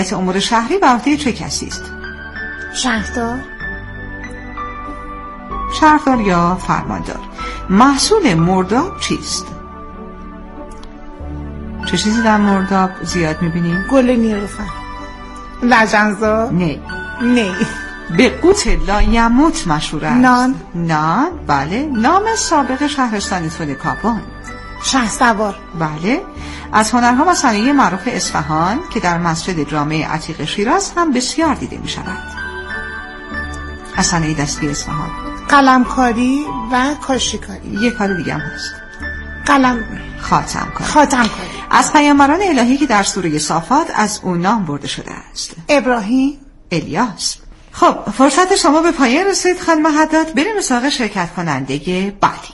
امور شهری به عهده چه کسی است؟ شهردار یا فرماندار. محصول مرداب چیست؟ چه چیزی در مرداب زیاد میبینیم؟ گل نیلوفر. لجنزار. نه. به قوت لایموت مشهور است. نان. بله. نام سابق شهرستان تولکابان. شهسوار. بله. از هنرها و صنایع معروف اصفهان که در مسجد جامع عتیق شیراز هم بسیار دیده می شود. از صنایع دستی اصفهان قلمکاری و کاشیکاری. یک کار دیگه هم هست. خاتمکاری. از پیامبران الهی که در سوره صافات از او نام برده شده است. ابراهیم. الیاس. خب فرصت شما به پایان رسید خانم حداد. بریم به سراغ شرکت کننده بعدی.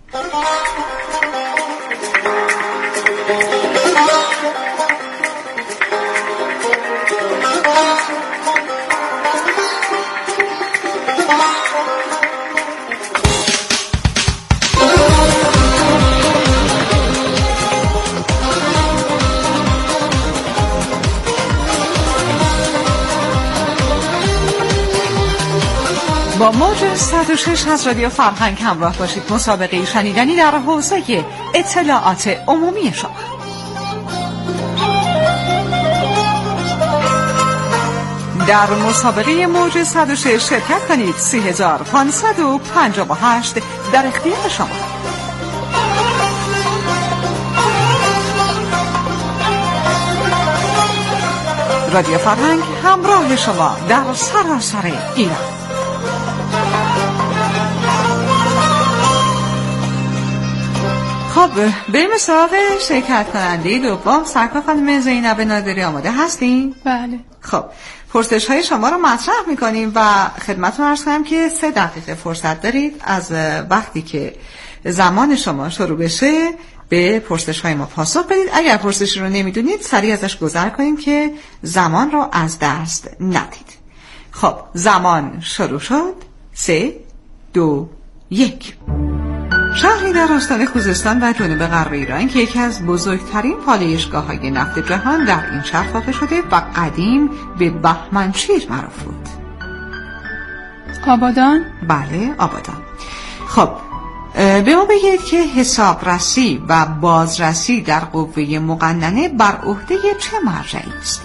با موج 106 از رادیو فرهنگ همراه باشید. مسابقه شنیدنی در حوزه اطلاعات عمومی شما. در مسابقه موج 106 شرکت کنید. 3558 در اختیار شما. رادیو فرهنگ همراه شما در سراسر ایران. خب بریم سراغ شرکت کننده دوم. سرکار خانم زینب نادری آماده هستین؟ بله. خب پرسش های شما رو مطرح میکنیم و خدمتتون عرض کنم که 3 دقیقه فرصت دارید از وقتی که زمان شما شروع بشه به پرسش های ما پاسخ بدید. اگر پرسشی رو نمیدونید سریع ازش گذر کنیم که زمان رو از دست ندید. خب زمان شروع شد. 3 2 1. شهری در استان خوزستان و جنوب غرب ایران که یکی از بزرگترین پالایشگاه‌های نفت جهان در این شهر واقع شده و قدیم به بهمنشیر معروف بود. آبادان؟ بله آبادان. خب به ما بگید که حسابرسی و بازرسی در قوه مقننه بر عهده چه مرجعی است؟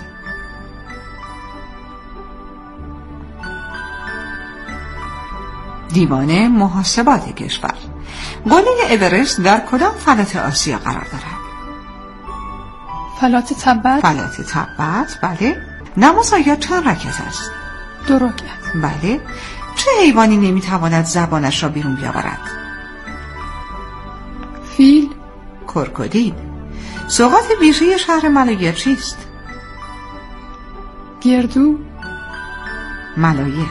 دیوان محاسبات کشور. قله اورست در کدام فلات آسیا قرار دارد؟ فلات تبت. فلات تبت. بله. نماز آیا چند رکعت است؟ 2 رکعت. بله. چه حیوانی نمیتواند زبانش را بیرون بیاورد؟ فیل. کرکودیل. سوغات ویژه شهر ملایر چیست؟ گردو. ملایر.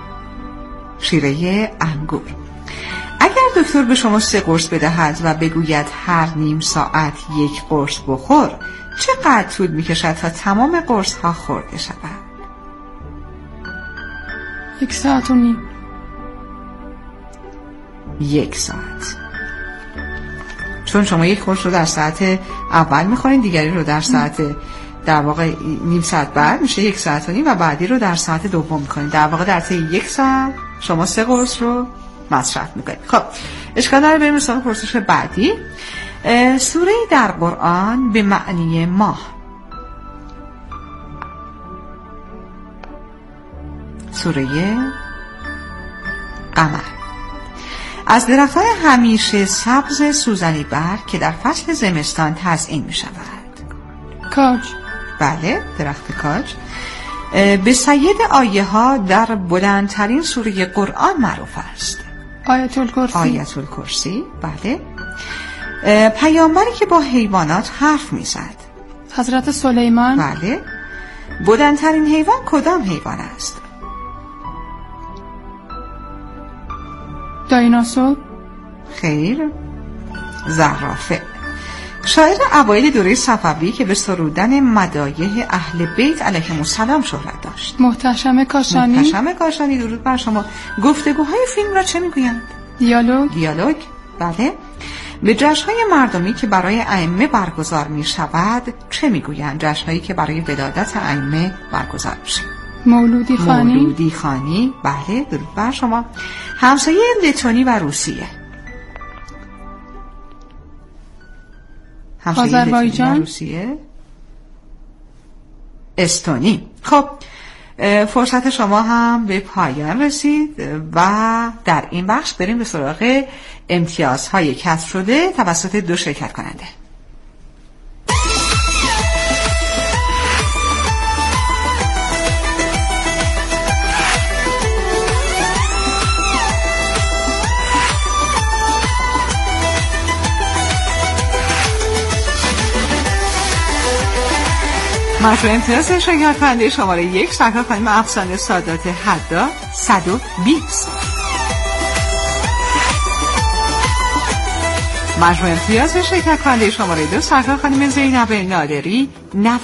شیره انگور. اگر دکتر به شما 3 قرص بدهد و بگوید هر نیم ساعت 1 قرص بخور، چقدر طول میکشد تا تمام قرص ها خورده شود؟ 1 ساعت و نیم. 1 ساعت. چون شما 1 قرص رو در ساعت اول میخورین، دیگری رو در ساعت در واقع نیم ساعت بعد میشه 1 ساعت و نیم و بعدی رو در ساعت دوم میکنین. در واقع در طی 1 ساعت شما 3 قرص رو مصرف میکنید. خب اشکال نداره. بریم سراغ پرسش بعدی. سوره در قرآن به معنی ماه. سوره قمر. از درختان همیشه سبز سوزنی برگ که در فصل زمستان تزیین میشود. کاج. بله درخت کاج. به سید آیه ها در بلندترین سوره قرآن معروف است. آیت الکرسی. آیت الکرسی. بله. پیامبری که با حیوانات حرف میزد. حضرت سلیمان. بله. بلندترین حیوان کدام حیوان است؟ دایناسور. خیر. زرافه. شاعر اوایل دوره صفوی که به سرودن مدایح اهل بیت علیهم السلام شهرت داشت. محتشم کاشانی. محتشم کاشانی درود بر شما. گفتگوهای فیلم را چه میگویند؟ دیالوگ. دیالوگ. بله. به جشن‌های مردمی که برای ائمه برگزار می‌شود چه می‌گویند؟ جشن‌هایی که برای ولادت ائمه برگزار میشه. مولودی خانی. مولودی خانی، بله، درود بر شما. همسایه لتونی و روسیه. آذربایجان. روسیه، استونی. خب فرصت شما هم به پایان رسید و در این بخش بریم به سراغ امتیازهای کسب شده توسط 2 شرکت کننده. مجموع امتیاز شرکت کننده شماره 1 سرکار خانم افسانه سادات حداد 120. مجموع امتیاز شرکت کننده شماره 2 سرکار خانم زینب نادری 90.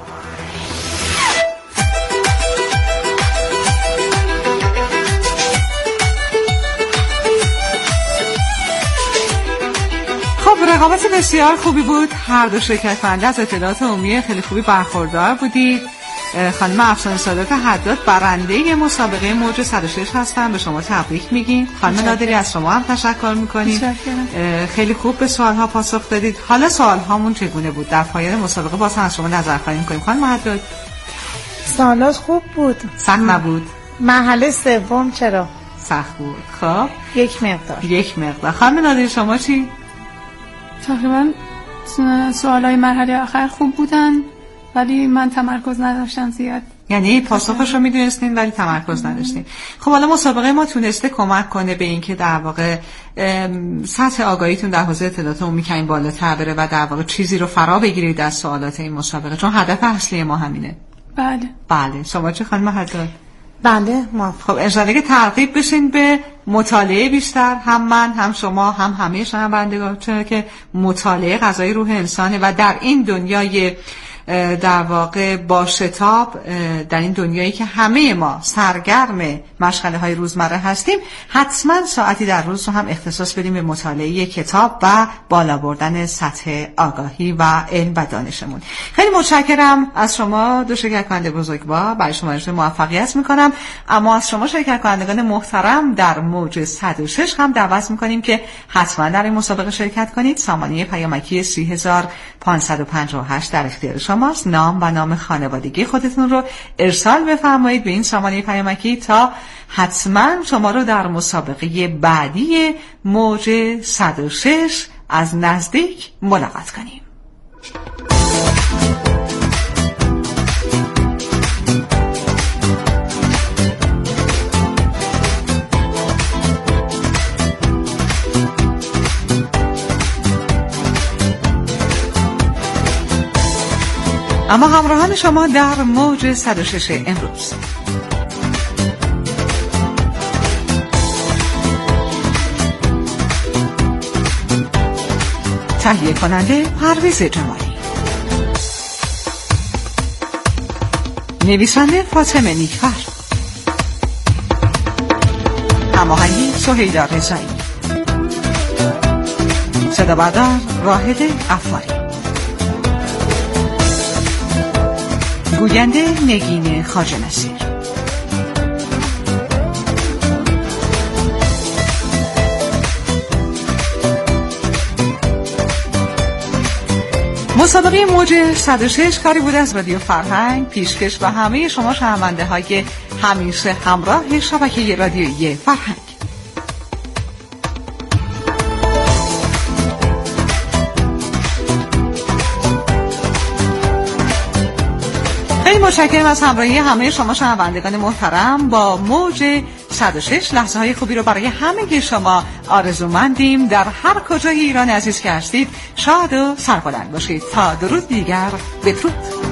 رقابت بسیار خوبی بود. هر 2 شرکت کننده از اطلاعات عمومی خیلی خوبی برخوردار بودید. خانم افسانه سادات حداد برنده مسابقه موج 106 هستن. به شما تبریک میگیم. خانم نادری از شما هم تشکر میکنیم. خیلی خوب به سوالها پاسخ دادید. حالا سوالهامون چگونه بود؟ در پایان مسابقه باز هم از شما نظر خواهی میکنیم. خانم حداد سوالات خوب بود. سخت نبود؟ مرحله سوم چرا؟ سخت بود. خب یک مقدار. خانم نادری شما چی؟ تقریبا سوالای مرحله آخر خوب بودن ولی من تمرکز نداشتم زیاد. یعنی پاسخش رو میدونستین ولی تمرکز نداشتین. خب حالا مسابقه ما تونسته کمک کنه به این که در واقع سطح آگاهیتون در حوزه اطلاعات عمومی کمی بالاتر بره و در واقع چیزی رو فرا بگیرید از سوالات این مسابقه، چون هدف اصلی ما همینه. بله. شما چه خانم حداد؟ بله ما. خب انشاءالله که ترغیب بشین به مطالعه بیشتر، هم من هم شما هم همه شنوندگان، چون که مطالعه غذای روح انسانه و در این دنیای در واقع با شتاب، در این دنیایی که همه ما سرگرم مشغله های روزمره هستیم، حتما ساعتی در روز رو هم اختصاص بدیم به مطالعه کتاب و بالا بردن سطح آگاهی و علم و دانشمون. خیلی متشکرم از شما 2 شرکت کننده بزرگوار. برای شما آرزوی موفقیت میکنم. اما از شما شرکت کنندگان محترم در موج 106 هم دعوت میکنیم که حتما در این مسابقه شرکت کنید. سامانه پیامکی 30558 در اختیار شماست. نام و نام خانوادگی خودتون رو ارسال بفرمایید به این سامانه پیامکی تا حتما شما رو در مسابقه بعدی موج 106 از نزدیک ملاقات کنیم. اما همراهان شما در موج 106 امروز، تهیه کننده پرویز جمالی، نویسنده فاطمه نیکفر، هماهنگی سهیلا رضایی، صدا بردار راحد غفاری، گوینده نگین خواجه نصیر. مسابقه موج 106 کاری بود از رادیو فرهنگ، پیشکش و همه شما شنونده های همیشه همراه شبکه رادیویی فرهنگ. متشکرم از همراهی همه شما شنوندگان محترم. با موج 106 لحظه های خوبی رو برای همه شما آرزومندیم. در هر کجای ایران عزیز که هستید شاد و سربلند باشید. تا درود دیگر، بدرود.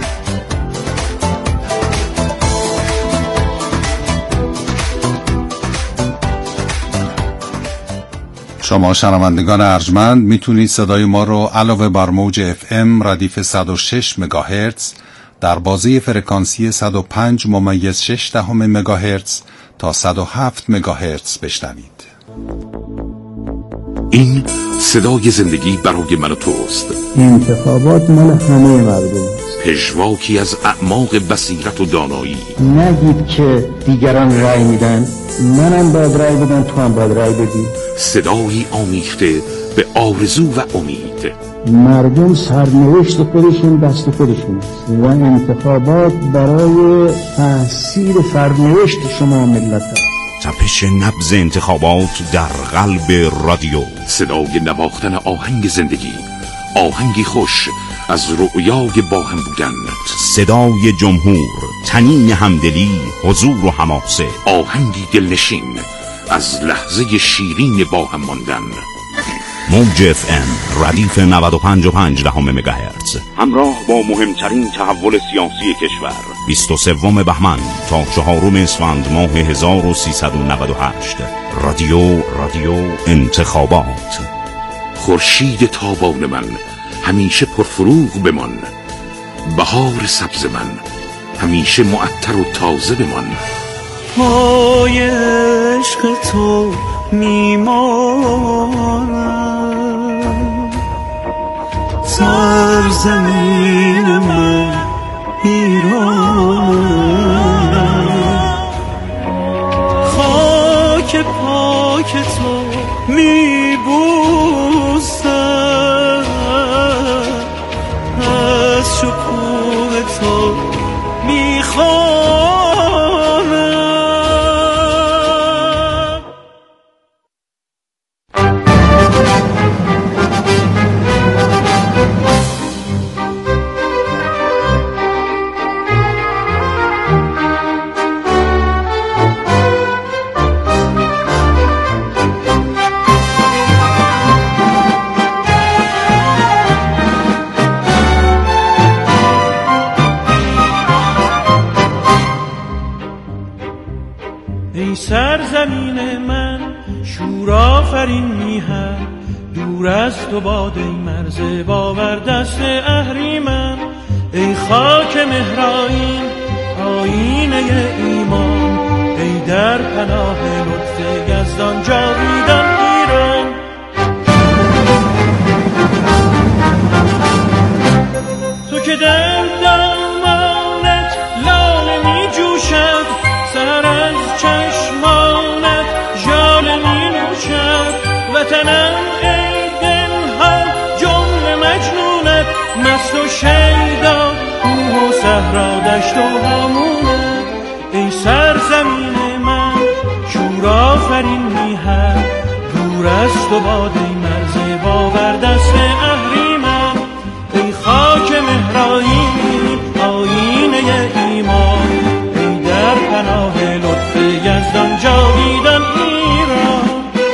شما شنوندگان ارجمند میتونید صدای ما رو علاوه بر موج FM ردیف 106 مگاهرتز در بازه فرکانسی 105.6 مگاهرتز تا 107 مگاهرتز بشنوید. این صدای زندگی برای من و توست. انتخابات مال همه مردم است. پژواکی از اعماق بصیرت و دانایی. نگید که دیگران رأی میدن، منم باید رأی بدم، تو هم باید رأی بدی. صدایی آمیخته به آرزو و امید. مردم سرنوشت خودشون دست خودشون است و انتخابات برای تحصیل سرنوشت شما ملت است. تپش نبض انتخابات در قلب رادیو. صدای نواختن آهنگ زندگی، آهنگی خوش از رؤیای باهم بودن. صدای جمهور، طنین همدلی، حضور و حماسه. آهنگی دلنشین از لحظه شیرین باهم ماندن. موج FM ردیف 95.5 مگاهرتز، همراه با مهمترین تحول سیاسی کشور. 23 بهمن تا 4 اسفند ماه 1398. رادیو انتخابات. خورشید تابان من همیشه پرفروغ بمان، بهار سبز من همیشه معطر و تازه بمان. پای عشق تو میمانم، سرزمین من ایرانم، خاک پاک تو میبوسم، از شکوه تو میخوام. سرزمین من شور آفرین میهن، دور از تو باد ای مرز باور دست اهریمن. ای خاک مهرائین آیینه ایمان، ای در پناه لطف یزدان جاویدان ایران. تو که دم دامانت لاله می جوشد، سر از چشمانت ژاله می نوشد. وطنم ای دلها جمله مجنونت، مست و شیدا کوه و صحرا دشت و هامونت. ای سرزمین من شور آفرین میهن، دور از تو باد ای مرز باور دست اهریمن. ای خاک مهرائین آیینه ایمان، ای در پناه لطف یزدان جاویدان ایران.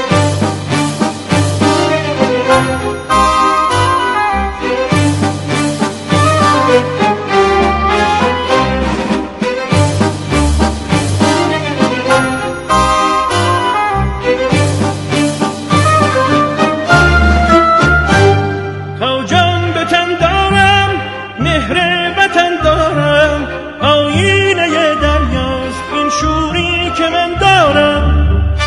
تا جان به تن دارم مهر وطن دارم، آیینه دریاست این شوری که من دارم.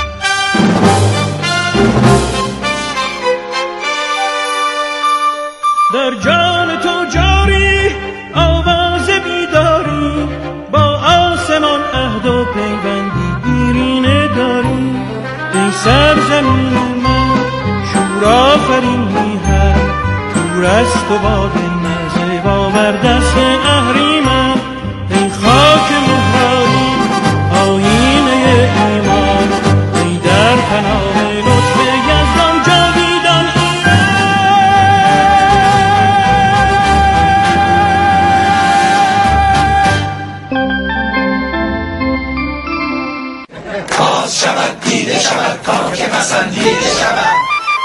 در جان تو جاری آواز بیداری، با آسمان عهد و پیوندی دیرینه داری. ای سرزمین من شور آفرین میهن، دور از تو باد ای مرز باور دست اهریمن. ای خاک مهرائین آیینه ایمان، ای در پناه لطف یزدان جاویدان باز شود دیده شود کار که پسندیده شود.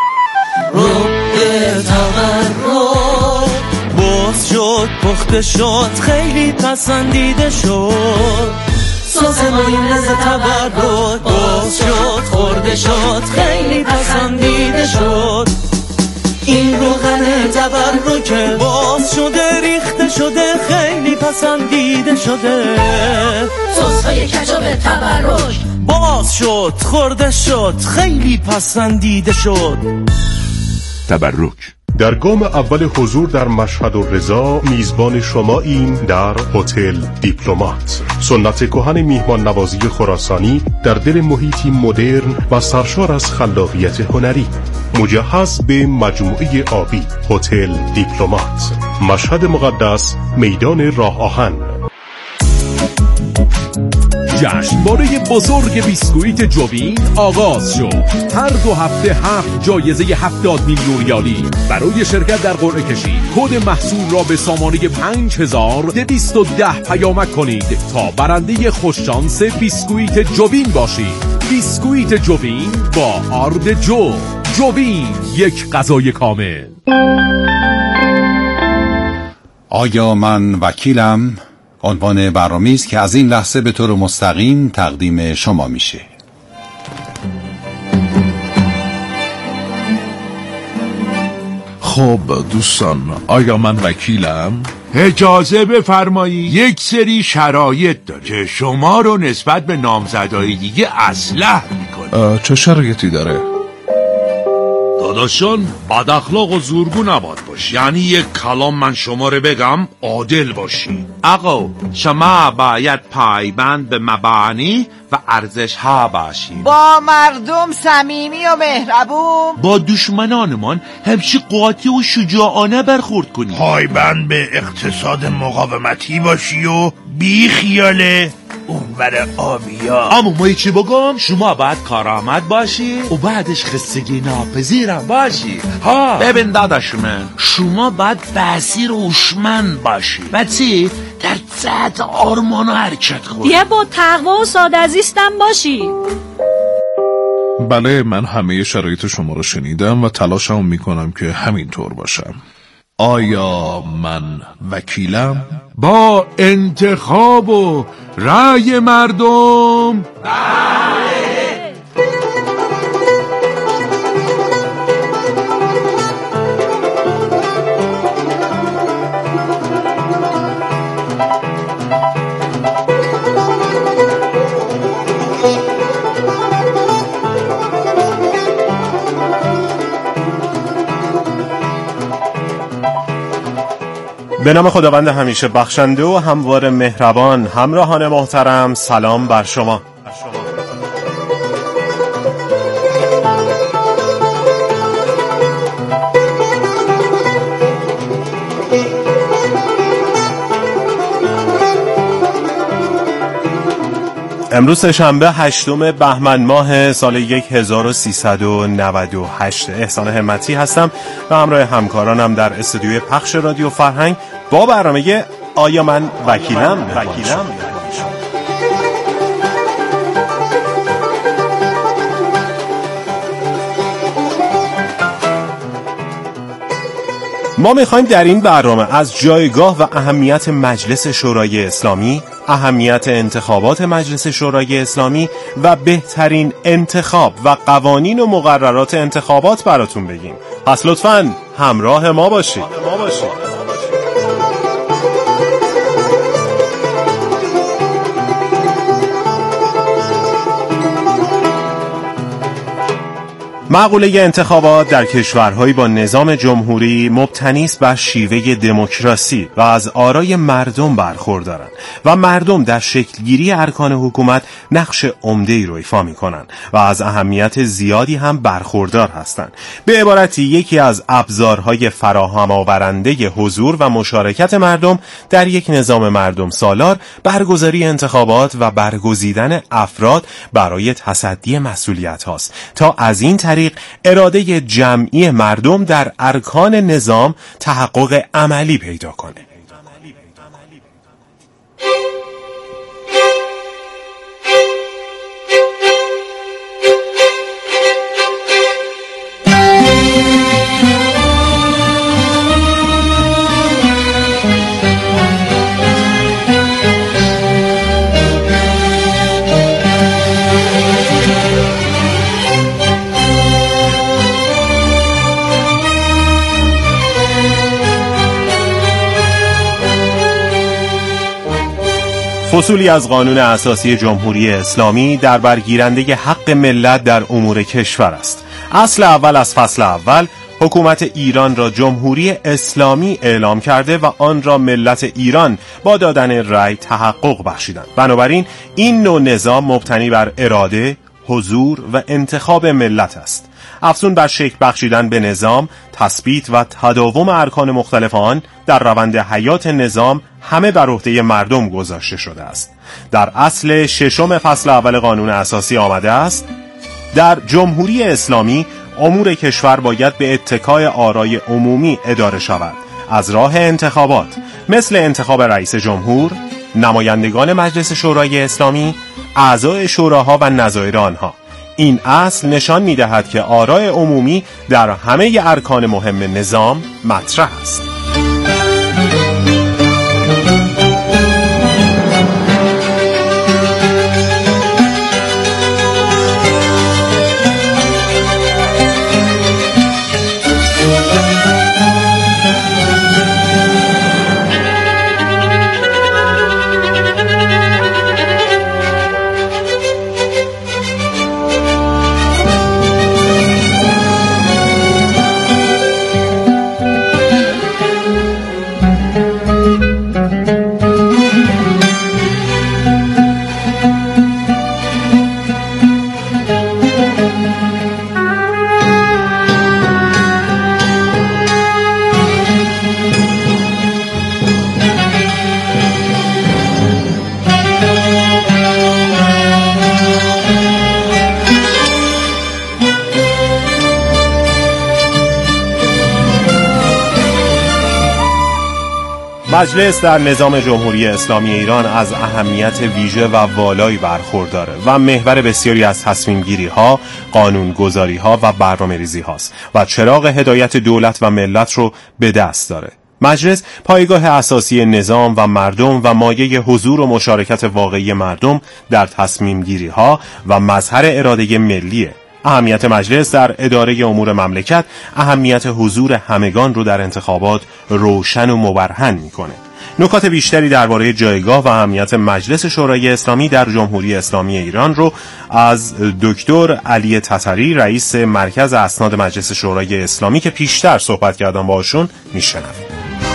باز شد پخته شد خیلی پسندیده شد. سازمان لذت تبرک باز شد خورده شد خیلی پسندیده شد. این روغن تبرک باز شده ریخته شده خیلی پسندیده شده. سس‌های کچاپ تبرک باز شد خورده شد خیلی پسندیده شد. تبرک. در گام اول حضور در مشهد و رضا میزبان شما این در هتل دیپلمات، سنت کهن میهمان نوازی خراسانی در دل محیطی مدرن و سرشار از خلاقیت هنری، مجهز به مجموعه آبی. هتل دیپلمات، مشهد مقدس، میدان راه آهن. جشنواره بزرگ بیسکویت جوین آغاز شد. هر 2 هفته 7 جایزه 70 میلیون ریالی. برای شرکت در قرعه کشی کد محصول را به سامانه 5210 پیامک کنید تا برنده خوششانس بیسکویت جوین باشید. بیسکویت جوین با آرد جوین، یک غذای کامل. آیا من وکیلم؟ عنوان برنامه‌ای است که از این لحظه به طور مستقیم تقدیم شما میشه. خب دوستان، آیا من وکیلم؟ اجازه بفرمایید. یک سری شرایط داره که شما رو نسبت به نامزدهای دیگه اصلح میکنه. چه شرایطی داره؟ داداشان، بد اخلاق و زورگو نباید باشی. یعنی یک کلام من شما رو بگم عادل باشی. آقا شما باید پایبند به مبانی و ارزش ها باشید. با مردم صمیمی و مهربون، با دشمنانمان همچی قاطع و شجاعانه برخورد کنی. پایبند به اقتصاد مقاومتی باشی و بی خیاله اونور آبیا. اما ما چی بگم؟ شما باید کارآمد باشی و بعدش خستگی ناپذیرم باشی. ها ببین داداش من، شما باید بصیر و هوشمند باشی. بعد چی؟ در سطح آرمان و حرکت کنی. یه با تقوا و ساده زیستم باشی. بله، من همه شرایط شما رو شنیدم و تلاشم میکنم که همینطور باشم. آیا من وکیلم؟ با انتخاب و رأی مردم؟ به نام خداوند همیشه بخشنده و هموار مهربان. همراهان محترم، سلام بر شما. امروز شنبه 8 بهمن ماه سال 1398. احسان همتی هستم و همراه همکارانم در استودیوی پخش رادیو فرهنگ با برنامه آیا من وکیلم. ما میخوایم در این برنامه از جایگاه و اهمیت مجلس شورای اسلامی، اهمیت انتخابات مجلس شورای اسلامی و بهترین انتخاب و قوانین و مقررات انتخابات براتون بگیم. پس لطفاً همراه ما باشید. مقوله انتخابات در کشورهایی با نظام جمهوری مبتنی است بر شیوه دموکراسی و از آرای مردم برخوردارند و مردم در شکلگیری ارکان حکومت نقش عمده‌ای رو ایفا می‌کنند و از اهمیت زیادی هم برخوردار هستند. به عبارتی یکی از ابزارهای فراهم آورنده حضور و مشارکت مردم در یک نظام مردم سالار برگزاری انتخابات و برگزیدن افراد برای تصدی مسئولیت هاست تا از این طریق اراده جمعی مردم در ارکان نظام تحقق عملی پیدا کنه. فصولی از قانون اساسی جمهوری اسلامی در برگیرنده حق ملت در امور کشور است. اصل اول از فصل اول حکومت ایران را جمهوری اسلامی اعلام کرده و آن را ملت ایران با دادن رأی تحقق بخشیدند. بنابراین این نوع نظام مبتنی بر اراده، حضور و انتخاب ملت است. افزون بر شکل بخشیدن به نظام، تثبیت و تداوم ارکان مختلف آن در روند حیات نظام همه بر عهده مردم گذاشته شده است. در اصل 6 فصل اول قانون اساسی آمده است: در جمهوری اسلامی امور کشور باید به اتکای آرای عمومی اداره شود از راه انتخابات، مثل انتخاب رئیس جمهور، نمایندگان مجلس شورای اسلامی، اعضای شوراها و نظایر آنها. این اصل نشان می‌دهد که آرای عمومی در همه ارکان مهم نظام مطرح است. مجلس در نظام جمهوری اسلامی ایران از اهمیت ویژه و والایی برخورداره و محور بسیاری از تصمیم گیری ها، قانون گذاری ها و برنامه ریزی هاست و چراغ هدایت دولت و ملت رو به دست داره. مجلس پایگاه اساسی نظام و مردم و مایه حضور و مشارکت واقعی مردم در تصمیم گیری ها و مظهر اراده ملیه. اهمیت مجلس در اداره امور مملکت اهمیت حضور همگان رو در انتخابات روشن و مبرهن میکنه. نکات بیشتری درباره جایگاه و اهمیت مجلس شورای اسلامی در جمهوری اسلامی ایران رو از دکتر علی تتری، رئیس مرکز اسناد مجلس شورای اسلامی که پیشتر صحبت کردم باشون میشنویم.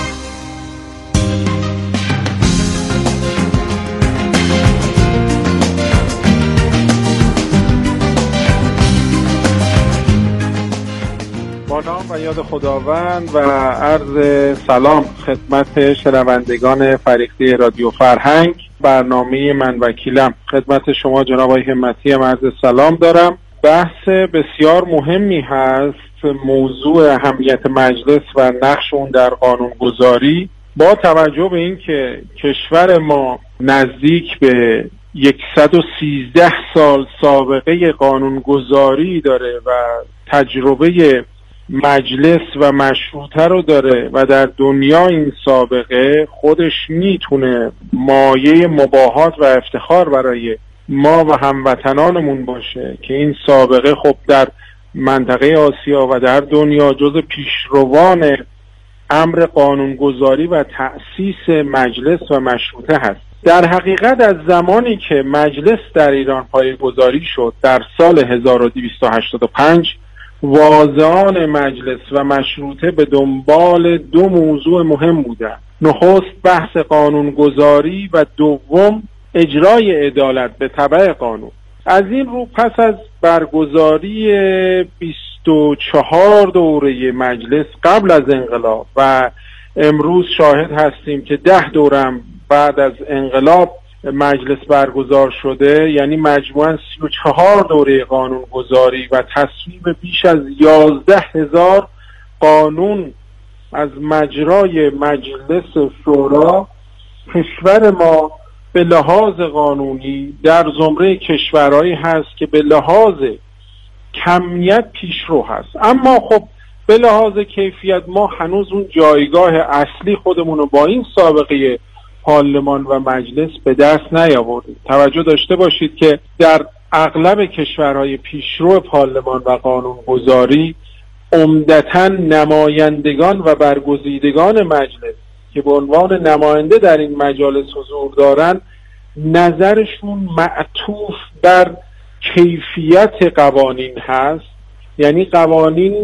و یاد خداوند و عرض سلام خدمت شنوندگان فریقه رادیو فرهنگ. برنامه من وکیلم خدمت شما جناب آقای همتی عرض سلام دارم. بحث بسیار مهمی هست موضوع اهمیت مجلس و نقش اون در قانونگذاری، با توجه به این که کشور ما نزدیک به 113 سال سابقه قانونگذاری داره و تجربه مجلس و مشروطه رو داره و در دنیا این سابقه خودش میتونه مایه مباهات و افتخار برای ما و هموطنانمون باشه که این سابقه خب در منطقه آسیا و در دنیا جز پیشروان امر قانونگذاری و تأسیس مجلس و مشروطه هست. در حقیقت از زمانی که مجلس در ایران پایه‌گذاری شد در سال 1285 واضعان مجلس و مشروطه به دنبال دو موضوع مهم بودند: نخست بحث قانونگذاری و دوم اجرای عدالت به تبع قانون. از این رو پس از برگزاری 24 دوره مجلس قبل از انقلاب و امروز شاهد هستیم که 10 دوره بعد از انقلاب مجلس برگزار شده، یعنی مجموعاً 34 دوره قانونگذاری و تصویب بیش از 11,000 قانون از مجرای مجلس شورا، کشور ما به لحاظ قانونی در زمره کشورهایی هست که به لحاظ کمیت پیشرو هست، اما خب به لحاظ کیفیت ما هنوز اون جایگاه اصلی خودمون رو با این سابقه پارلمان و مجلس به دست نیاوردیم. توجه داشته باشید که در اغلب کشورهای پیشرو پارلمان و قانونگذاری عمدتاً نمایندگان و برگزیدگان مجلس که به عنوان نماینده در این مجالس حضور دارن، نظرشون معطوف بر کیفیت قوانین هست، یعنی قوانین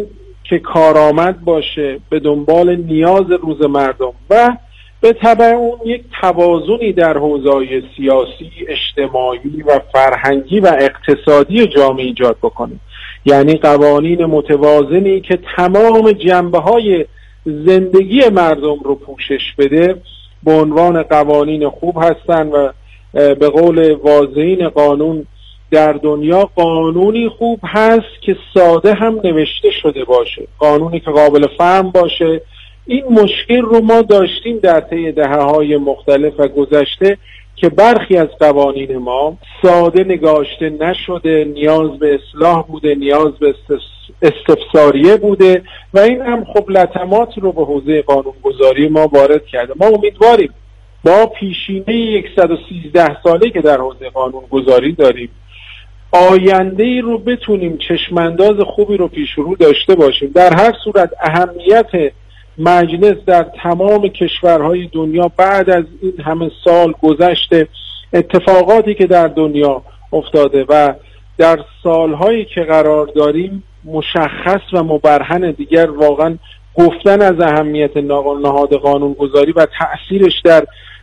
که کارآمد باشه، به دنبال نیاز روز مردم و به تبع اون یک توازنی در حوزه‌های سیاسی، اجتماعی و فرهنگی و اقتصادی جامعه ایجاد بکنه. یعنی قوانین متوازنی که تمام جنبه‌های زندگی مردم رو پوشش بده به عنوان قوانین خوب هستن و به قول واضحین قانون در دنیا قانونی خوب هست که ساده هم نوشته شده باشه، قانونی که قابل فهم باشه. این مشکل رو ما داشتیم در طی دهه‌های مختلف و گذشته که برخی از قوانین ما ساده نگاشته نشده، نیاز به اصلاح بوده، نیاز به استفساریه بوده و این هم خب لطمات رو به حوزه قانونگذاری ما وارد کرده. ما امیدواریم با پیشینه 113 ساله که در حوزه قانونگذاری داریم آینده رو بتونیم چشمانداز خوبی رو پیش رو داشته باشیم. در هر صورت اهمیت مجلس در تمام کشورهای دنیا بعد از این همه سال گذشته، اتفاقاتی که در دنیا افتاده و در سالهایی که قرار داریم مشخص و مبرهن، دیگر واقعا گفتن از اهمیت نهاد قانونگذاری و تأثیرش در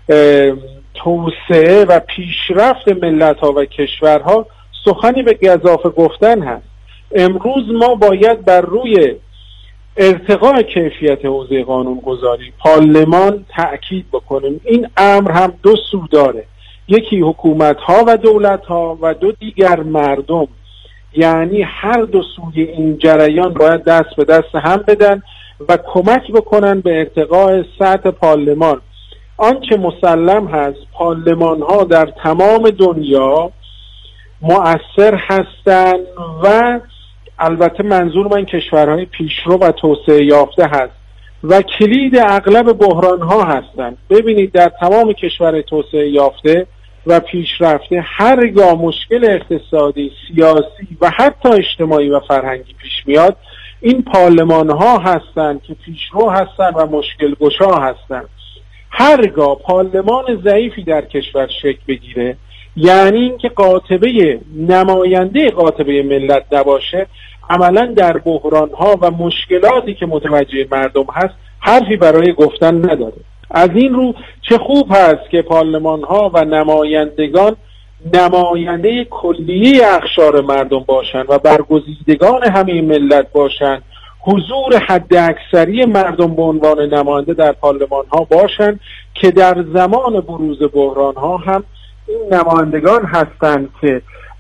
توسعه و پیشرفت ملت‌ها و کشورها سخنی به گزافه گفتن هست. امروز ما باید بر روی ارتقاء کیفیت حوزه قانونگذاری پارلمان تأکید بکنیم. این امر هم دو سو داره، یکی حکومت‌ها و دولت‌ها و دو دیگر مردم. یعنی هر دو سوی این جریان باید دست به دست هم بدن و کمک بکنن به ارتقاء سطح پارلمان. آنچه مسلم هست پارلمان‌ها در تمام دنیا مؤثر هستند و البته منظور من کشورهای پیشرو و توسعه یافته هست و کلید اغلب بحران‌ها هستند. ببینید در تمام کشورهای توسعه یافته و پیشرفته هرگاه مشکل اقتصادی، سیاسی و حتی اجتماعی و فرهنگی پیش میاد، این پارلمان‌ها هستند که پیشرو هستند و مشکل گشا هستند. هرگاه پارلمان ضعیفی در کشور شکل بگیره، یعنی اینکه نماینده قاطبه ملت نباشه، عملا در بحران‌ها و مشکلاتی که متوجه مردم هست حرفی برای گفتن نداره. از این رو چه خوب هست که پارلمان‌ها و نمایندگان نماینده کلیه اقشار مردم باشند و برگزیدگان همه ملت باشند، حضور حد اکثری مردم به عنوان نماینده در پارلمان‌ها باشند که در زمان بروز بحران‌ها هم این نمایندگان هستند که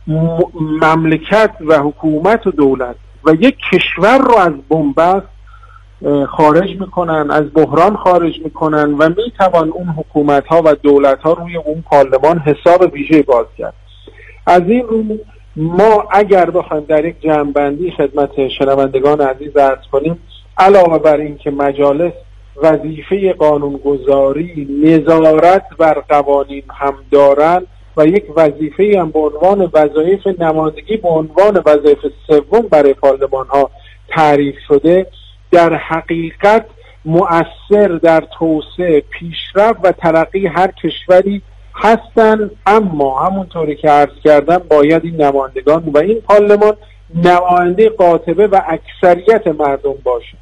مملکت و حکومت و دولت و یک کشور رو از بنبست خارج میکنن، از بحران خارج میکنن و میتوان اون حکومت ها و دولت ها روی اون پارلمان حساب ویژه باز کرد. از این رو ما اگر بخوایم در یک جمع‌بندی خدمت شنوندگان عزیز عرض کنیم، علاوه بر این که مجالس وظیفه قانونگذاری نظارت بر قوانین هم دارند و یک وظیفه هم به عنوان وظایف نمایندگی به عنوان وظایف سوم برای پارلمان ها تعریف شده، در حقیقت مؤثر در توسعه، پیشرفت و ترقی هر کشوری هستند. اما همونطوری که عرض کردم باید این نمایندگان و این پارلمان نماینده قاطبه و اکثریت مردم باشه.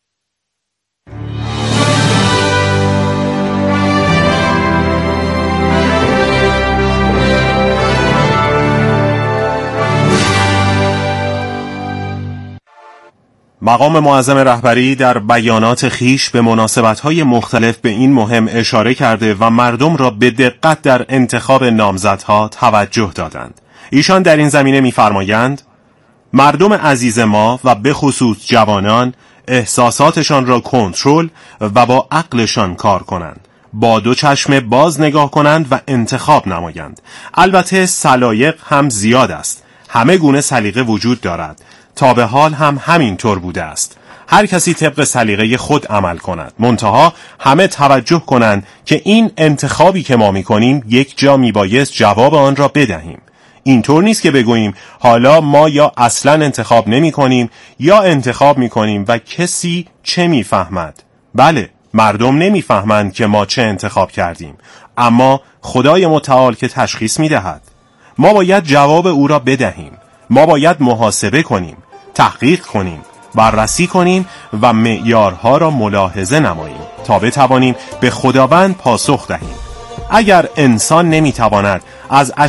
مقام معظم رهبری در بیانات خیش به مناسبت‌های مختلف به این مهم اشاره کرده و مردم را به دقت در انتخاب نامزدها توجه دادند. ایشان در این زمینه می‌فرمایند: مردم عزیز ما و به خصوص جوانان احساساتشان را کنترل و با عقلشان کار کنند، با دو چشم باز نگاه کنند و انتخاب نمایند. البته سلایق هم زیاد است، همه گونه سلیقه وجود دارد، تا به حال هم همین طور بوده است. هر کسی طبق سلیقه خود عمل کند، منتها همه توجه کنند که این انتخابی که ما می‌کنیم یک جا میبایست جواب آن را بدهیم. اینطور نیست که بگوییم حالا ما یا اصلا انتخاب نمی‌کنیم یا انتخاب می‌کنیم و کسی چه می‌فهمد. بله، مردم نمی‌فهمند که ما چه انتخاب کردیم، اما خدای متعال که تشخیص می‌دهد. ما باید جواب او را بدهیم. ما باید محاسبه کنیم، تحقیق کنیم، بررسی کنیم و معیارها را ملاحظه نماییم تا بتوانیم به خداوند پاسخ دهیم. اگر انسان نمیتواند از